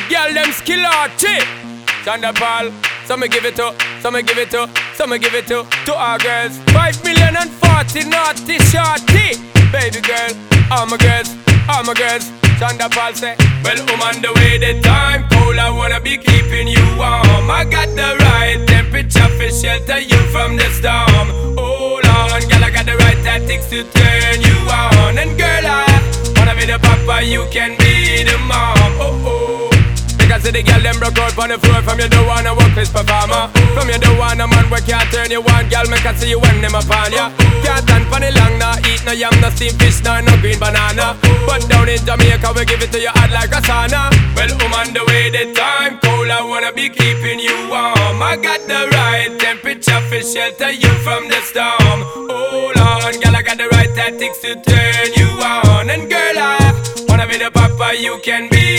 girl them skill arty. Chanda Paul, some me give it to, some me give it to, some me give it to our girls. 5 million and 40 naughty shorty. Baby girl, all my girls, all my girls. Chanda Paul say, well, I'm on the way, the time cold, I wanna be keeping you warm. I got the right temperature for shelter you from the storm. Hold on, girl, I got the right tactics to turn you on. And girl, I wanna be the papa, you can be the mom. Oh, oh. Because the girl them broke out on the floor. From you don't wanna work this performer. From you don't want a man where can't turn you on. Girl, me can see you when them upon ya. Can't stand for the long, nah eat no yam, no steamed fish, no green banana. But down in Jamaica we give it to you hot like a sauna. Well, I'm on the way, the time cold, I wanna be keeping you warm. I got the right temperature for shelter you from the storm. Hold on, girl, I got the right tactics to turn you on. And girl, I wanna be the papa, you can be